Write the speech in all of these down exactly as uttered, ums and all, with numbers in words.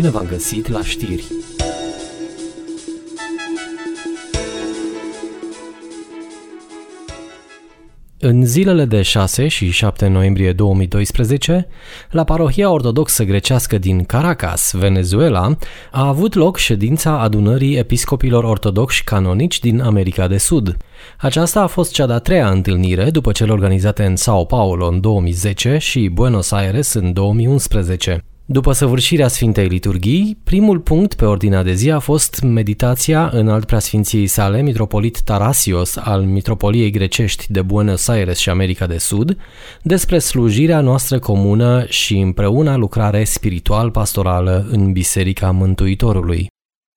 Bine v-am găsit la știri! În zilele de șase și șapte noiembrie două mii doisprezece, la parohia ortodoxă grecească din Caracas, Venezuela, a avut loc ședința adunării episcopilor ortodoxi canonici din America de Sud. Aceasta a fost cea de-a treia întâlnire după cele organizate în Sao Paulo în două mii zece și Buenos Aires în două mii unsprezece. După săvârșirea Sfintei Liturghii, primul punct pe ordinea de zi a fost meditația Înalt Preasfinției sale Mitropolit Tarasios al Mitropoliei Grecești de Buenos Aires și America de Sud despre slujirea noastră comună și împreună lucrare spiritual-pastorală în Biserica Mântuitorului.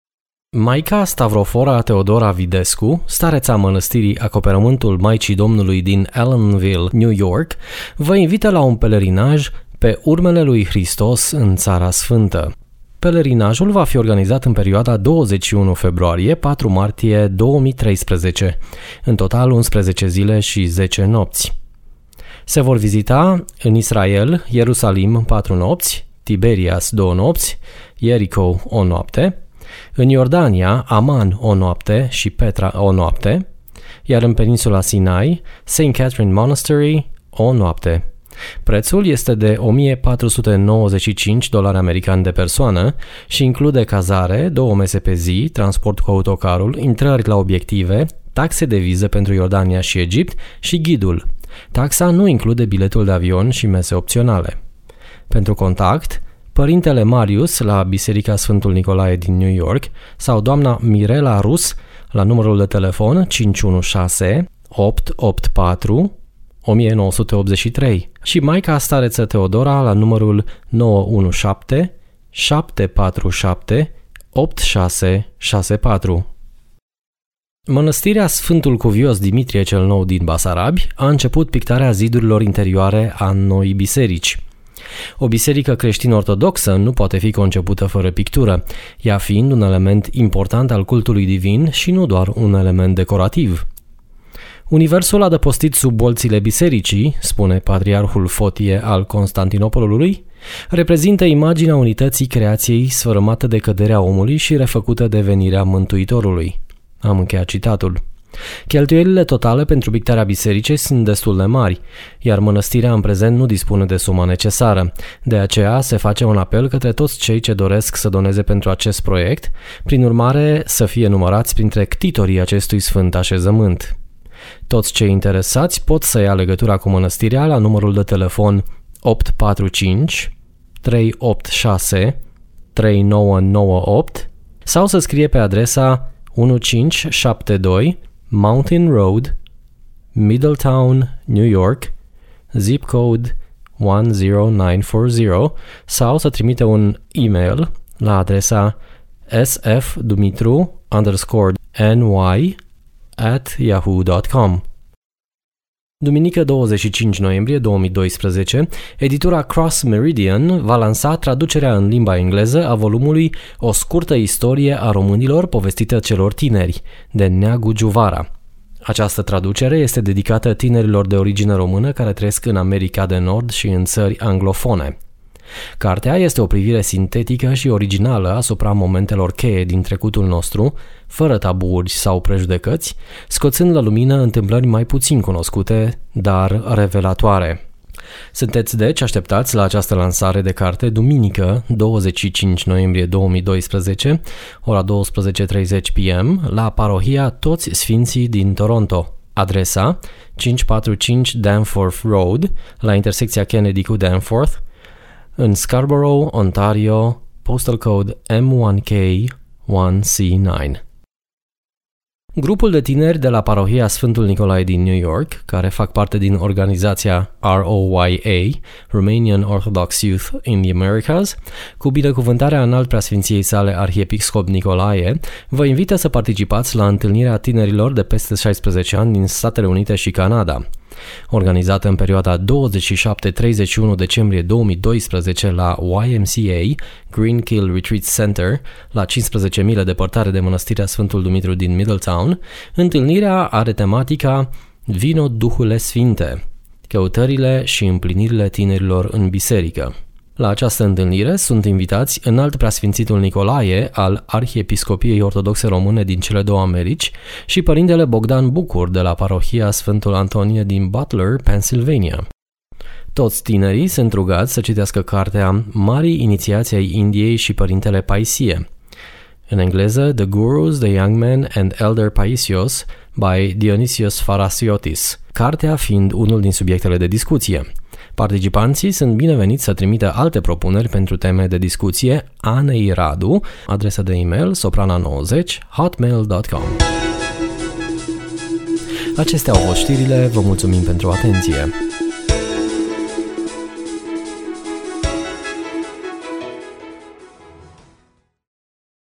Maica Stavrofora Teodora Videscu, stareța mănăstirii Acoperământul Maicii Domnului din Allenville, New York, vă invită la un pelerinaj pe urmele lui Hristos în Țara Sfântă. Pelerinajul va fi organizat în perioada douăzeci și unu februarie - patru martie două mii treisprezece, în total unsprezece zile și zece nopți. Se vor vizita în Israel, Ierusalim patru nopți, Tiberias două nopți, Jericho o noapte, în Iordania, Aman o noapte și Petra o noapte, iar în peninsula Sinai, Saint Catherine Monastery o noapte. Prețul este de o mie patru sute nouăzeci și cinci dolari americani de persoană și include cazare, două mese pe zi, transport cu autocarul, intrări la obiective, taxe de viză pentru Iordania și Egipt și ghidul. Taxa nu include biletul de avion și mese opționale. Pentru contact, Părintele Marius la Biserica Sfântul Nicolae din New York sau doamna Mirela Rus la numărul de telefon cinci unu șase opt opt patru o nouă opt trei și Maica Stareță Teodora la numărul nouă unu șapte șapte patru șapte opt șase șase patru. Mănăstirea Sfântul Cuvios Dimitrie cel Nou din Basarabi a început pictarea zidurilor interioare a noii biserici. O biserică creștin-ortodoxă nu poate fi concepută fără pictură, ea fiind un element important al cultului divin și nu doar un element decorativ. Universul adăpostit sub bolțile bisericii, spune patriarhul Fotie al Constantinopolului, reprezintă imaginea unității creației sfărâmată de căderea omului și refăcută de venirea Mântuitorului. Am încheiat citatul. Cheltuielile totale pentru pictarea bisericii sunt destul de mari, iar mănăstirea în prezent nu dispune de suma necesară. De aceea se face un apel către toți cei ce doresc să doneze pentru acest proiect, prin urmare să fie numărați printre ctitorii acestui sfânt așezământ. Toți cei interesați pot să ia legătura cu mănăstirea la numărul de telefon opt patru cinci trei opt șase trei nouă nouă opt sau să scrie pe adresa unu cinci șapte doi Mountain Road, Middletown, New York, zip code unu zero nouă patru zero sau să trimite un e-mail la adresa sfdumitru underscore ny at yahoo dot com. Duminică douăzeci și cinci noiembrie două mii doisprezece, editura Cross Meridian va lansa traducerea în limba engleză a volumului O scurtă istorie a românilor povestită celor tineri, de Neagu Giuvara. Această traducere este dedicată tinerilor de origine română care trăiesc în America de Nord și în țări anglofone. Cartea este o privire sintetică și originală asupra momentelor cheie din trecutul nostru, fără tabuuri sau prejudecăți, scoțând la lumină întâmplări mai puțin cunoscute, dar revelatoare. Sunteți deci așteptați la această lansare de carte duminică, douăzeci și cinci noiembrie două mii doisprezece, ora douăsprezece și treizeci p m, la parohia Toți Sfinții din Toronto. Adresa cinci patru cinci Danforth Road, la intersecția Kennedy cu Danforth, în Scarborough, Ontario, postal code M unu K unu C nouă. Grupul de tineri de la parohia Sfântul Nicolae din New York, care fac parte din organizația R O Y A, Romanian Orthodox Youth in the Americas, cu binecuvântarea Înalt Preasfinției sale Arhiepiscop Nicolae, vă invită să participați la întâlnirea tinerilor de peste șaisprezece ani din Statele Unite și Canada. Organizată în perioada douăzeci și șapte - treizeci și unu decembrie două mii doisprezece la Y M C A, Green Kill Retreat Center, la cincisprezece mile departare de Mănăstirea Sfântul Dumitru din Middletown, întâlnirea are tematica Vino Duhule Sfinte, căutările și împlinirile tinerilor în biserică. La această întâlnire sunt invitați Înalt Preasfințitul Nicolae al Arhiepiscopiei Ortodoxe Române din cele două Americi și părintele Bogdan Bucur de la parohia Sfântul Antonie din Butler, Pennsylvania. Toți tinerii sunt rugați să citească cartea Marii Inițiații ai Indiei și Părintele Paisie, în engleză The Gurus, the Young Men and Elder Paisios by Dionysios Pharasiotis, cartea fiind unul din subiectele de discuție. Participanții sunt bineveniți să trimită alte propuneri pentru teme de discuție Anei Radu, adresa de e-mail soprana nouăzeci hotmail dot com. Acestea au fost știrile, vă mulțumim pentru atenție!